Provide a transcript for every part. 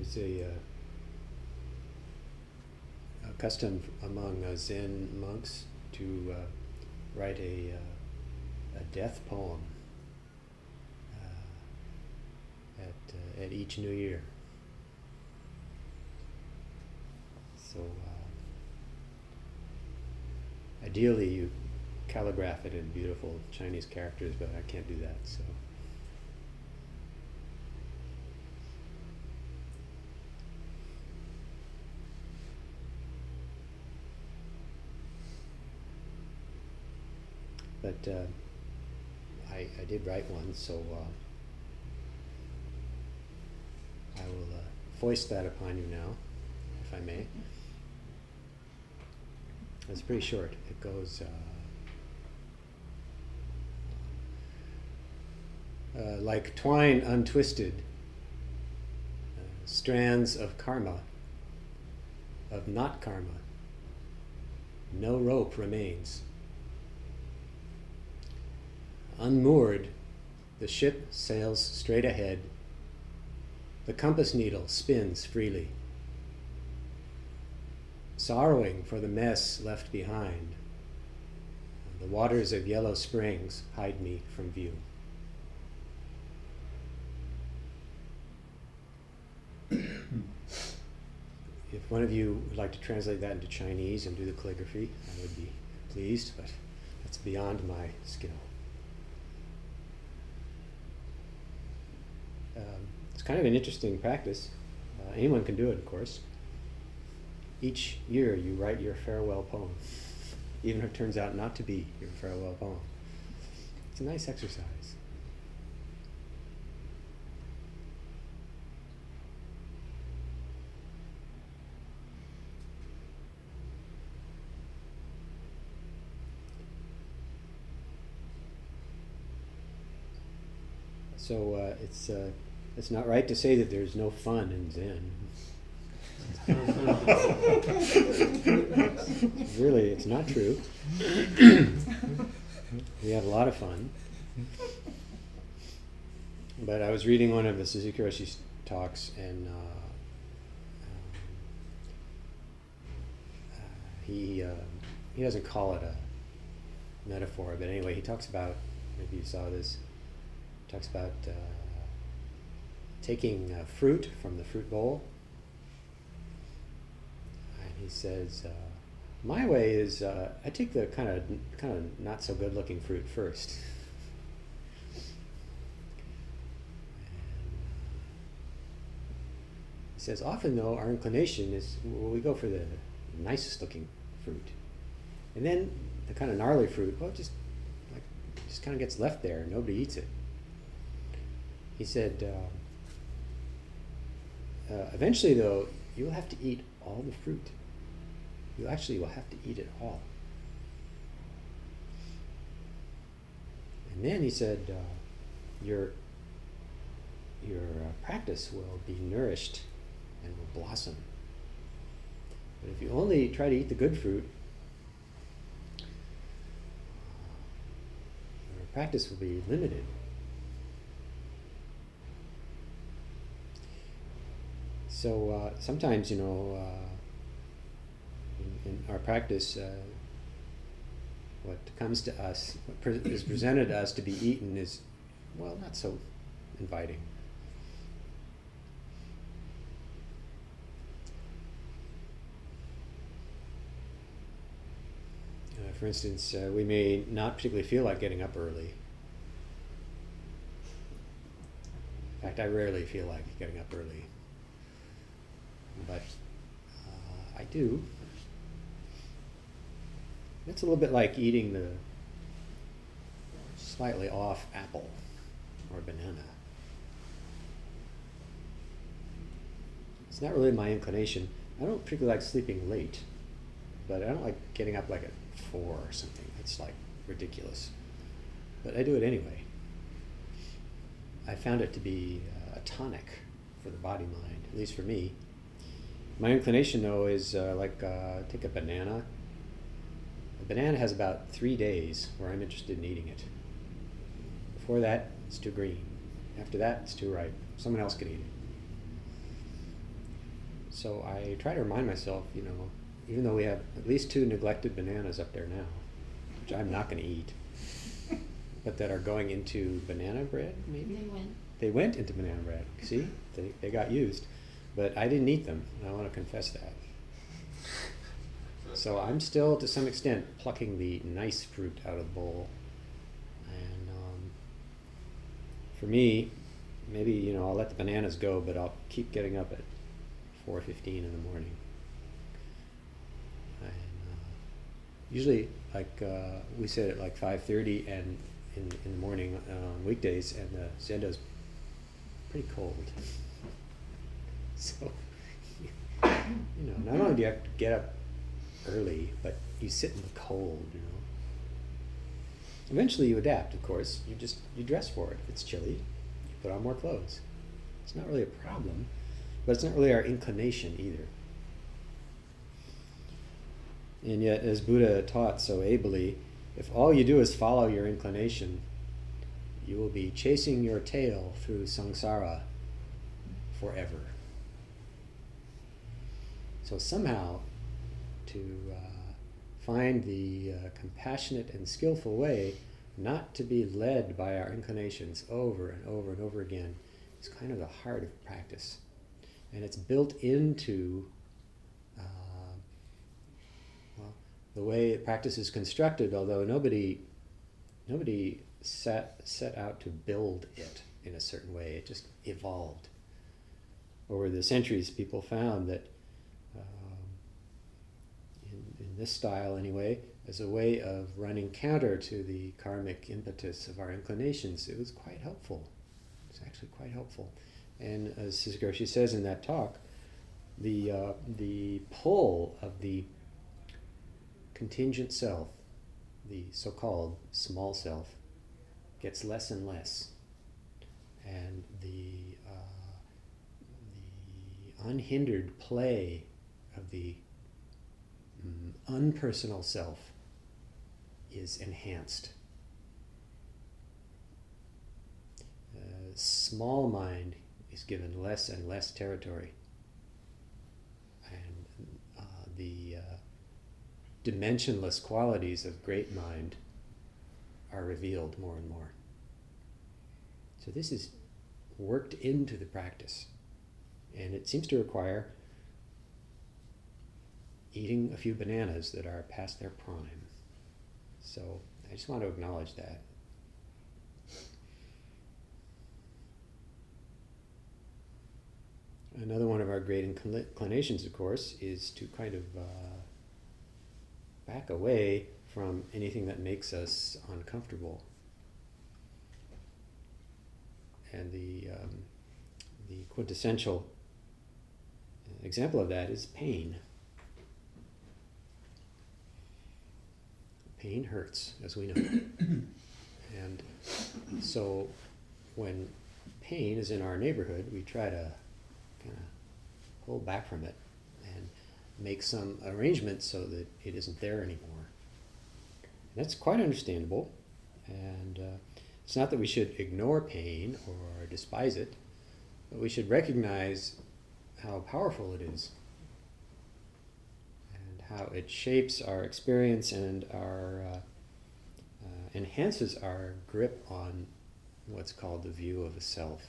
There's a custom among Zen monks to write a death poem at each New Year. So ideally you calligraph it in beautiful Chinese characters, but I can't do that. So. But I did write one, so I will foist that upon you now, if I may. It's pretty short. It goes like twine untwisted, strands of karma, of not karma, no rope remains. Unmoored, the ship sails straight ahead. The compass needle spins freely. Sorrowing for the mess left behind, the waters of yellow springs hide me from view. If one of you would like to translate that into Chinese and do the calligraphy, I would be pleased, but that's beyond my skill. It's kind of an interesting practice. Anyone can do it, of course. Each year you write your farewell poem, even if it turns out not to be your farewell poem. It's a nice exercise. So it's not right to say that there's no fun in Zen. Really, it's not true. We have a lot of fun. But I was reading one of the Suzuki Roshi's talks, and he doesn't call it a metaphor, but anyway, he talks about, maybe you saw this, talks about taking fruit from the fruit bowl. And he says, my way is I take the kind of not so good looking fruit first. He says, often though, our inclination is, we go for the nicest looking fruit. And then the kind of gnarly fruit, well, just kind of gets left there, nobody eats it. He said, eventually though, you'll have to eat all the fruit. You actually will have to eat it all. And then he said, your practice will be nourished and will blossom. But if you only try to eat the good fruit, your practice will be limited. So sometimes, in our practice, what comes to us, what is presented to us to be eaten is, well, not so inviting. For instance, we may not particularly feel like getting up early. In fact, I rarely feel like getting up early. But I do. It's a little bit like eating the slightly off apple or banana. It's not really my inclination. I don't particularly like sleeping late, but I don't like getting up like at 4 or something. It's like ridiculous. But I do it anyway. I found it to be a tonic for the body-mind, at least for me. My inclination, though, is take a banana. A banana has about 3 days where I'm interested in eating it. Before that, it's too green. After that, it's too ripe. Someone else can eat So I try to remind myself, even though we have at least 2 neglected bananas up there now, which I'm not going to eat, but that are going into banana bread, maybe? They went into banana bread. See? They got used. But I didn't eat them, and I want to confess that. So I'm still, to some extent, plucking the nice fruit out of the bowl. And for me, maybe, I'll let the bananas go, but I'll keep getting up at 4:15 in the morning. And usually, we sit at like 5:30 and in the morning on weekdays, and the zendo's pretty cold. So, not only do you have to get up early, but you sit in the cold, Eventually you adapt, of course. You dress for it. If it's chilly, you put on more clothes. It's not really a problem, but it's not really our inclination either. And yet, as Buddha taught so ably, if all you do is follow your inclination, you will be chasing your tail through samsara forever. So somehow, to find the compassionate and skillful way not to be led by our inclinations over and over and over again is kind of the heart of practice. And it's built into the way practice is constructed, although nobody set out to build it in a certain way. It just evolved. Over the centuries, people found that in this style anyway, as a way of running counter to the karmic impetus of our inclinations, it was quite helpful. It's actually quite helpful. And as Sister Gershi says in that talk, the pull of the contingent self, the so-called small self, gets less and less. And the unhindered play of the unpersonal self is enhanced. Small mind is given less and less territory, and the dimensionless qualities of great mind are revealed more and more. So this is worked into the practice, and it seems to require eating a few bananas that are past their prime. So I just want to acknowledge that. Another one of our great inclinations, of course, is to kind of back away from anything that makes us uncomfortable. And the quintessential example of that is pain. Pain hurts, as we know. And so when pain is in our neighborhood, we try to kind of pull back from it and make some arrangement so that it isn't there anymore. And that's quite understandable. And it's not that we should ignore pain or despise it, but we should recognize how powerful it is, how it shapes our experience and enhances our grip on what's called the view of a self.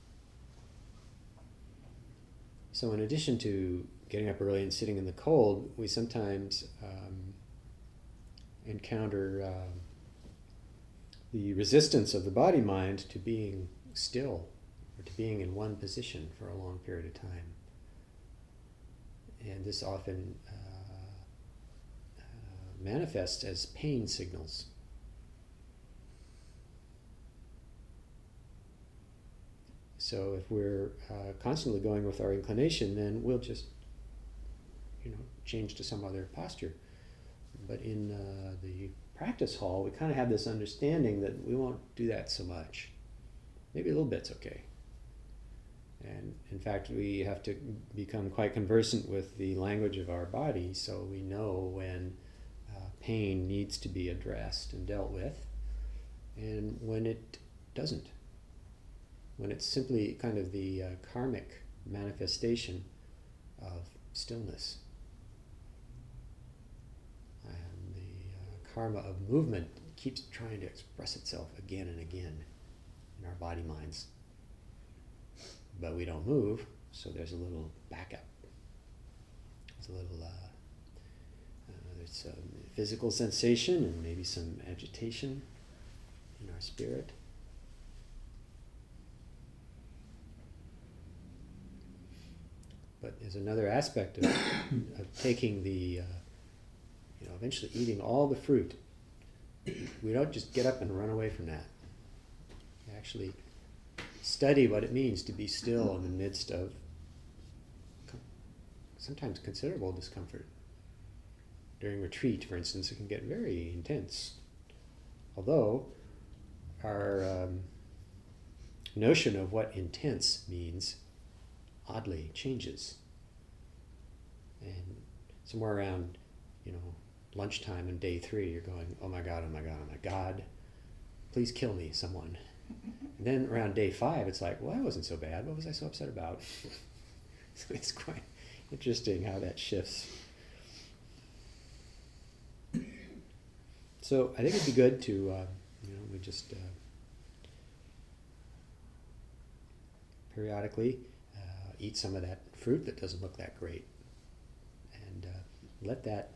So in addition to getting up early and sitting in the cold, we sometimes encounter the resistance of the body-mind to being still, or to being in one position for a long period of time. And this often manifests as pain signals. So if we're constantly going with our inclination, then we'll just, change to some other posture. But in the practice hall, we kind of have this understanding that we won't do that so much. Maybe a little bit's okay. And in fact, we have to become quite conversant with the language of our body, so we know when pain needs to be addressed and dealt with, and when it doesn't. When it's simply kind of the karmic manifestation of stillness. And the karma of movement keeps trying to express itself again and again in our body minds. But we don't move, so there's a little backup. There's a little there's a physical sensation and maybe some agitation in our spirit. But there's another aspect of taking the, eventually eating all the fruit. We don't just get up and run away from that. We actually study what it means to be still in the midst of sometimes considerable discomfort. During retreat, for instance, it can get very intense. Although our notion of what intense means oddly changes. And somewhere around, lunchtime in day 3, you're going, oh my God, oh my God, oh my God, please kill me, someone. And then around day 5, it's like, well, that wasn't so bad. What was I so upset about? So it's quite interesting how that shifts. So I think it'd be good to, we just periodically eat some of that fruit that doesn't look that great, and let that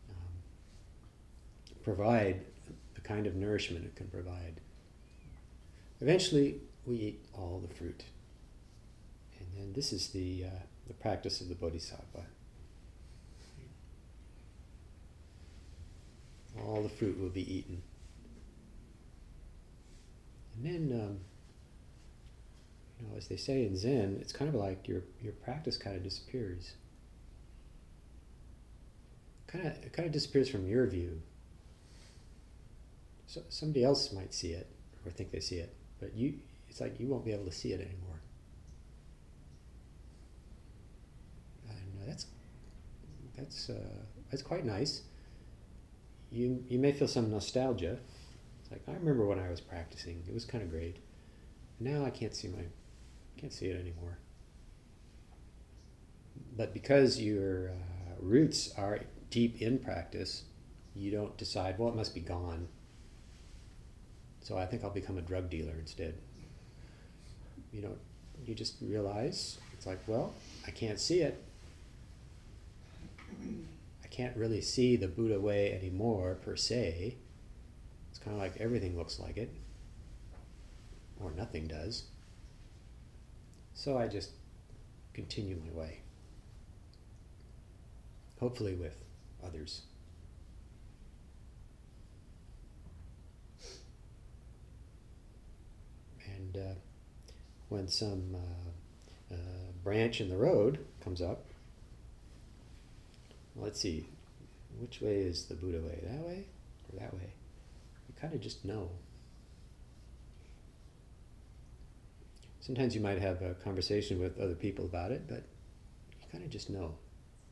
provide the kind of nourishment it can provide. Eventually, we eat all the fruit, and then this is the practice of the Bodhisattva. All the fruit will be eaten. And then, as they say in Zen, it's kind of like your practice kind of disappears. It kind of disappears from your view. So somebody else might see it or think they see it, but it's like you won't be able to see it anymore. And that's quite nice. You may feel some nostalgia. It's like, I remember when I was practicing, it was kind of great. Now I can't see it anymore. But because your roots are deep in practice, you don't decide, well, it must be gone, so I think I'll become a drug dealer instead. You just realize, it's like, well, I can't see it. I can't really see the Buddha way anymore, per se. It's kind of like everything looks like it, or nothing does. So I just continue my way, hopefully with others. And when some branch in the road comes up, let's see, which way is the Buddha way? That way or that way? You kind of just know. Sometimes you might have a conversation with other people about it, but you kind of just know.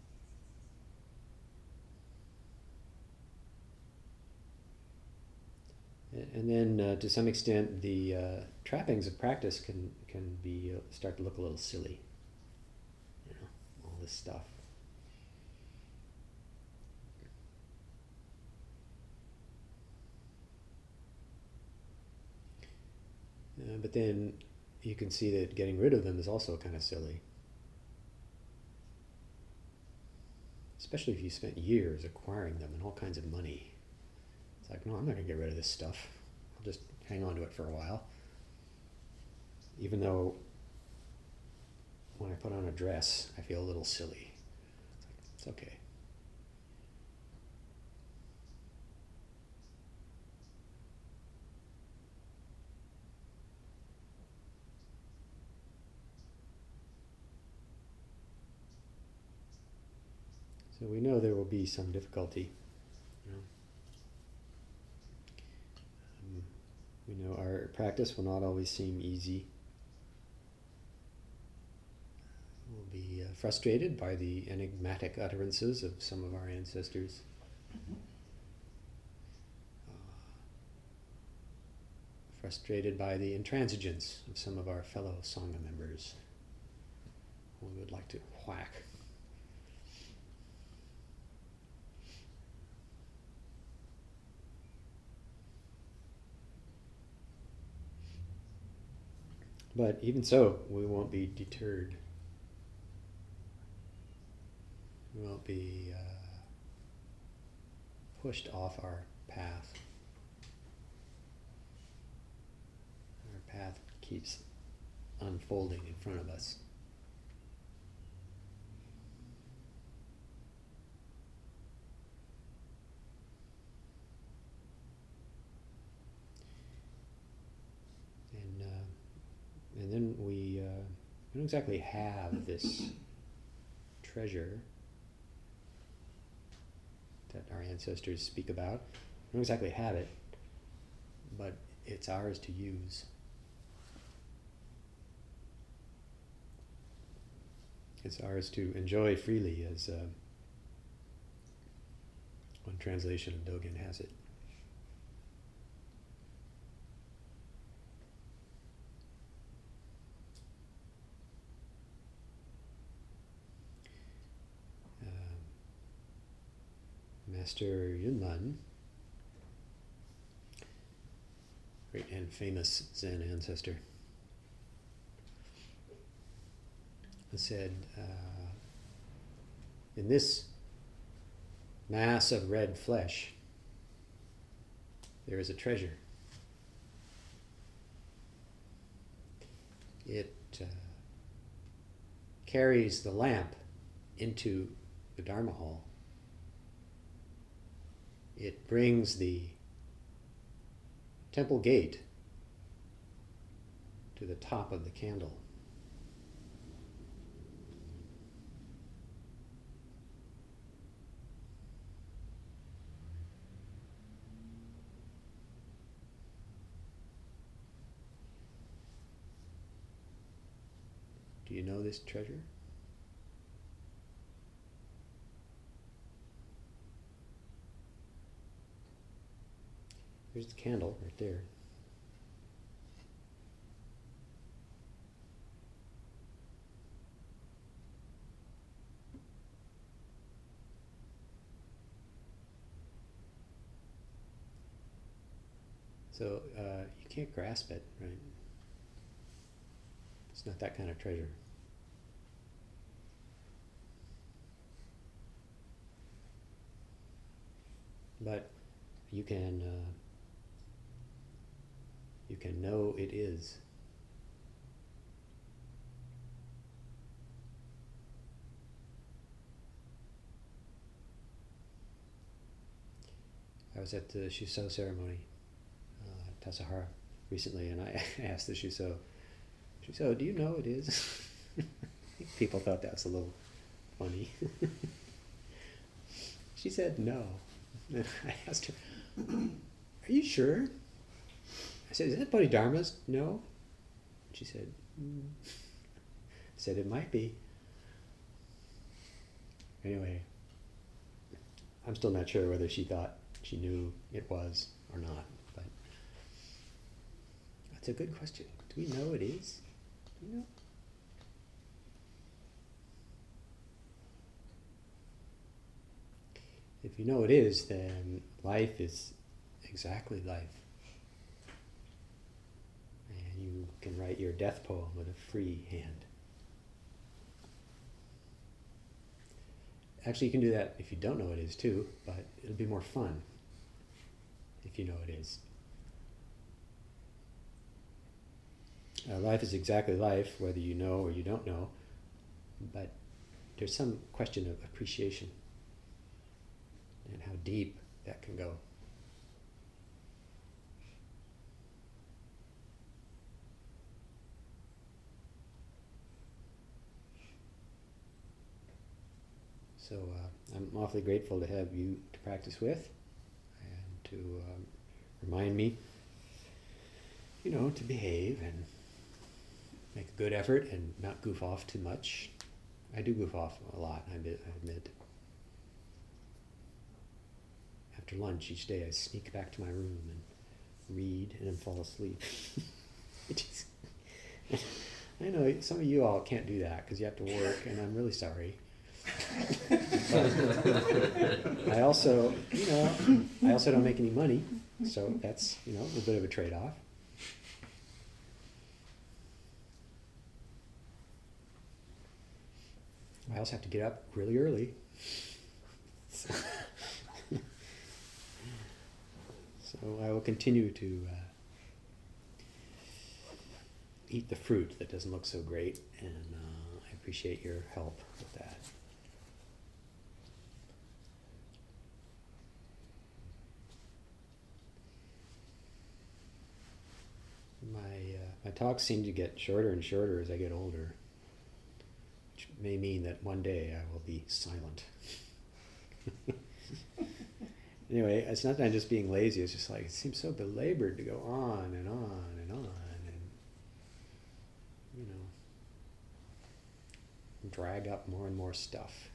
And then, to some extent, the trappings of practice can be start to look a little silly. All this stuff. But then you can see that getting rid of them is also kind of silly. Especially if you spent years acquiring them and all kinds of money. It's like, no, I'm not going to get rid of this stuff. I'll just hang on to it for a while. Even though when I put on a dress, I feel a little silly. It's okay. So we know there will be some difficulty. We know our practice will not always seem easy. We'll be frustrated by the enigmatic utterances of some of our ancestors. Frustrated by the intransigence of some of our fellow Sangha members who we would like to whack But even so, we won't be deterred. We won't be pushed off our path. Our path keeps unfolding in front of us. And then we don't exactly have this treasure that our ancestors speak about. We don't exactly have it, but it's ours to use. It's ours to enjoy freely, as one translation of Dogen has it. Master Yunman, great and famous Zen ancestor, said, in this mass of red flesh, there is a treasure. It carries the lamp into the Dharma hall. It brings the temple gate to the top of the candle. Do you know this treasure? There's the candle right there. So you can't grasp it, right? It's not that kind of treasure. But you can know it is. I was at the Shuso ceremony, Tassajara, recently, and I asked the Shuso, do you know it is? People thought that was a little funny. She said no. And I asked her, are you sure? I said, is that Bodhidharma's? No. She said, I said, it might be. Anyway, I'm still not sure whether she thought she knew it was or not, but that's a good question. Do we know it is? Do we know? If you know it is, then life is exactly life. And you can write your death poem with a free hand. Actually, you can do that if you don't know it is too, but it'll be more fun if you know it is. Life is exactly life, whether you know or you don't know, but there's some question of appreciation and how deep that can go. So I'm awfully grateful to have you to practice with and to remind me, to behave and make a good effort and not goof off too much. I do goof off a lot, I admit. After lunch each day I sneak back to my room and read and then fall asleep. I know some of you all can't do that because you have to work, and I'm really sorry. I also don't make any money, so that's a little bit of a trade-off. I also have to get up really early. So, so I will continue to eat the fruit that doesn't look so great, and I appreciate your help with that. My talks seem to get shorter and shorter as I get older, which may mean that one day I will be silent. Anyway, it's not that I'm just being lazy, it's just like it seems so belabored to go on and on and on and, you know, drag up more and more stuff.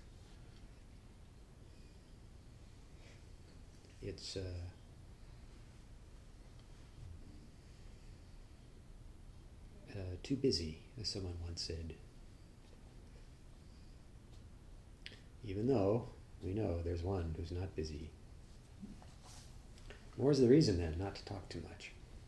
It's too busy, as someone once said. Even though we know there's one who's not busy. More's the reason then not to talk too much.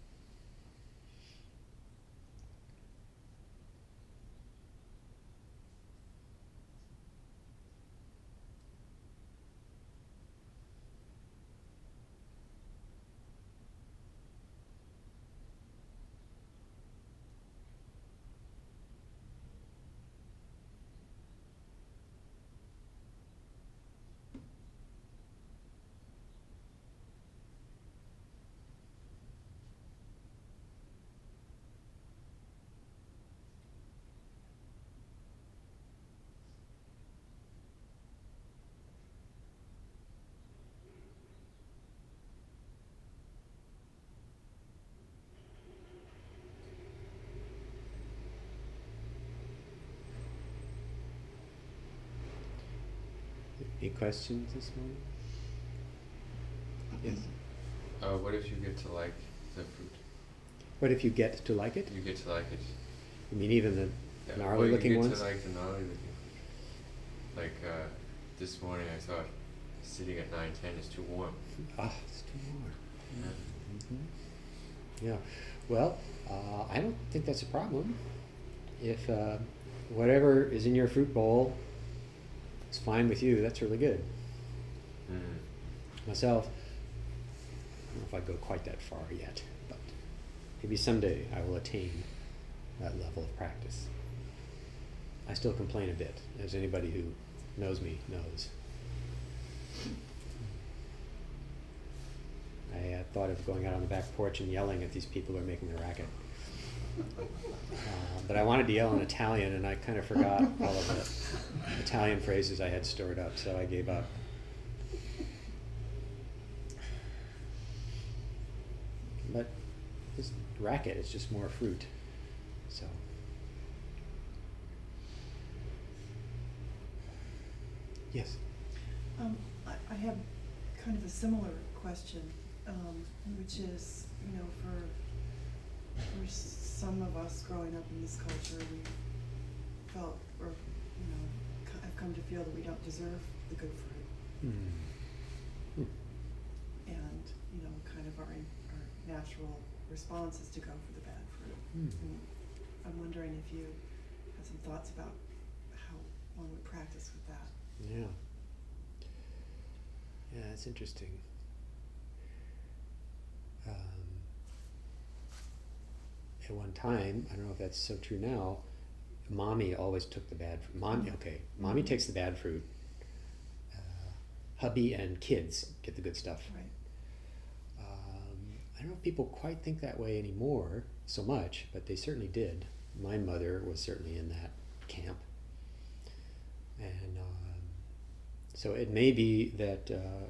Any questions this morning? Yes. What if you get to like the fruit? What if you get to like it? You get to like it. You mean even the gnarly well, looking you get ones? to like the gnarly looking fruit. Like this morning I thought sitting at 9:10 is too warm. Ah, it's too warm. Yeah. Mm-hmm. Yeah. Well, I don't think that's a problem. If whatever is in your fruit bowl is fine with you, that's really good. Myself, I don't know if I'd go quite that far yet, but maybe someday I will attain that level of practice. I still complain a bit, as anybody who knows me knows. I thought of going out on the back porch and yelling at these people who are making the racket. But I wanted to yell in Italian, and I kind of forgot all of the Italian phrases I had stored up, so I gave up. But this racket is just more fruit, so. Yes? I have kind of a similar question, which is, you know, for some of us growing up in this culture, we felt, or, you know, I've come to feel that we don't deserve the good fruit. And, you know, kind of our natural response is to go for the bad fruit. And I'm wondering if you have some thoughts about how one would practice with that. Yeah. Yeah, that's interesting. At one time, I don't know if that's so true now, mommy always took the bad fruit. Mommy takes the bad fruit. Hubby and kids get the good stuff. Right. I don't know if people quite think that way anymore so much, but they certainly did. My mother was certainly in that camp. And so it may be that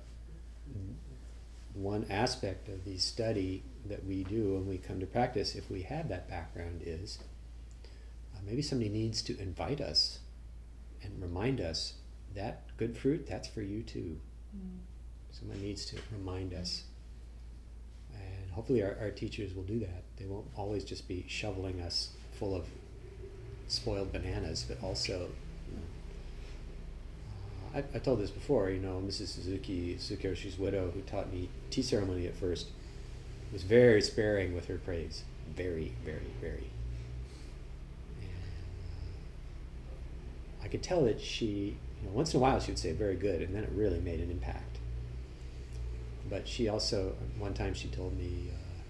one aspect of the study that we do when we come to practice, if we have that background, is maybe somebody needs to invite us and remind us that good fruit, that's for you too. Someone needs to remind us. And hopefully our teachers will do that. They won't always just be shoveling us full of spoiled bananas, but also, you know, I told this before, you know, Mrs. Suzuki Roshi's widow, who taught me tea ceremony at first, was very sparing with her praise. Very, very, very. And I could tell that she, once in a while she would say very good, and then it really made an impact. But she also, one time she told me,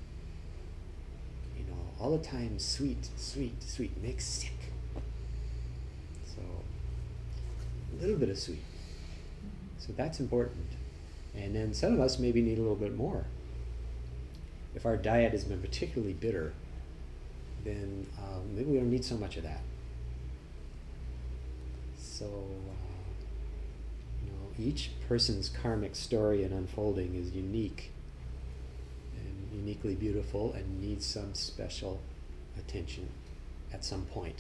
all the time sweet, sweet, sweet makes sick. So a little bit of sweet. So that's important. And then some of us maybe need a little bit more. If our diet has been particularly bitter, then maybe we don't need so much of that. So, each person's karmic story and unfolding is unique and uniquely beautiful and needs some special attention at some point.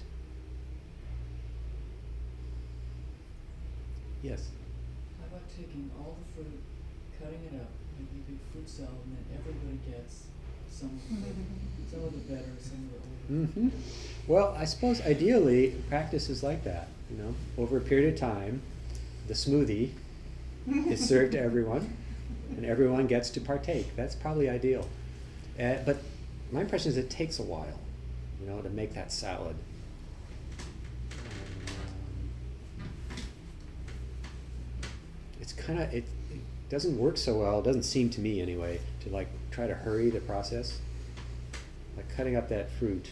Yes? How about taking all the fruit, cutting it up, making a big fruit salad, and then everybody gets some of the better, some of the older. Mm-hmm. Well, I suppose ideally practice is like that. Over a period of time, the smoothie is served to everyone, and everyone gets to partake. That's probably ideal. But my impression is it takes a while, to make that salad. It's kind of it doesn't work so well. It doesn't seem to me anyway to try to hurry the process. Like cutting up that fruit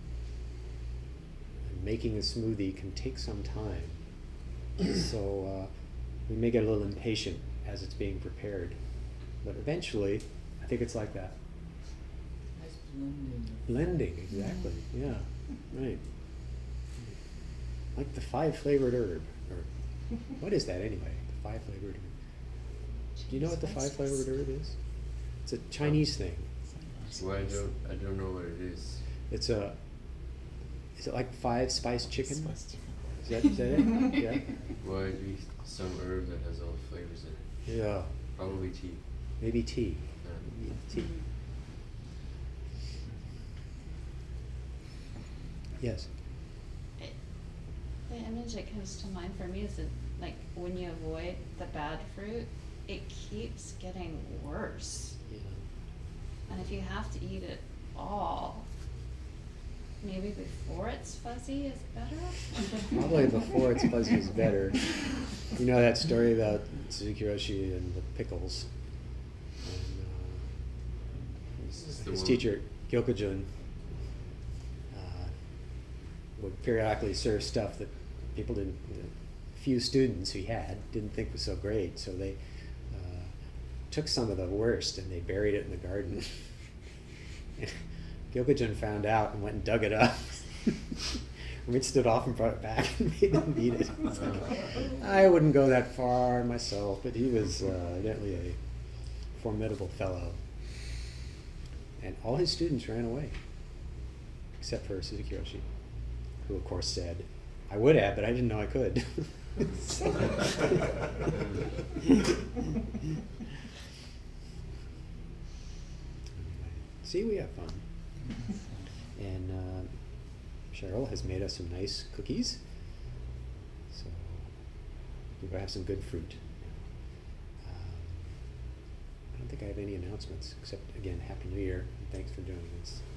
and making a smoothie can take some time. So we may get a little impatient as it's being prepared. But eventually, I think it's like that. Nice blending. Blending, exactly. Yeah, right. Like the 5-flavored herb. Or what is that anyway? The 5-flavored herb. Do you know what the 5-flavored herb is? It's a Chinese thing. Well, I don't know what it is. Is it like 5-spice chicken? Spice chicken. Is that it? Yeah. Well, it'd be some herb that has all the flavors in it. Yeah. Probably tea. Maybe tea. Yeah. Tea. Yes. The image that comes to mind for me is that, when you avoid the bad fruit, it keeps getting worse. Yeah. And if you have to eat it all, maybe before it's fuzzy is better? Probably before it's fuzzy is better. You know that story about Suzuki Roshi and the pickles? This is And, the his one- teacher, Gyokujun, would periodically serve stuff that people didn't, few students he had didn't think was so great. So they took some of the worst and they buried it in the garden. And Gyokujun found out and went and dug it up, rinsed it off and brought it back and made them eat it. I wouldn't go that far myself, but he was evidently a formidable fellow. And all his students ran away, except for Suzuki Roshi, who of course said, "I would have, but I didn't know I could." See, we have fun. And Cheryl has made us some nice cookies. So we're going to have some good fruit. I don't think I have any announcements, except, again, Happy New Year, and thanks for doing this.